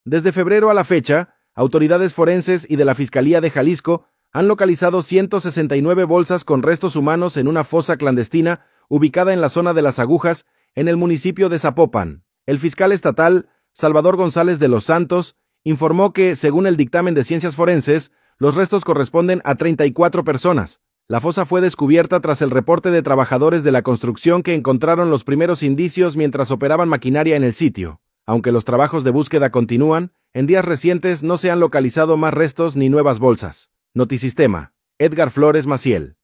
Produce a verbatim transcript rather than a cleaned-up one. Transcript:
Desde febrero a la fecha, autoridades forenses y de la Fiscalía de Jalisco han localizado ciento sesenta y nueve bolsas con restos humanos en una fosa clandestina ubicada en la zona de Las Agujas, en el municipio de Zapopan. El fiscal estatal, Salvador González de los Santos, informó que, según el dictamen de ciencias forenses, los restos corresponden a treinta y cuatro personas. La fosa fue descubierta tras el reporte de trabajadores de la construcción que encontraron los primeros indicios mientras operaban maquinaria en el sitio. Aunque los trabajos de búsqueda continúan, en días recientes no se han localizado más restos ni nuevas bolsas. Notisistema. Edgar Flores Maciel.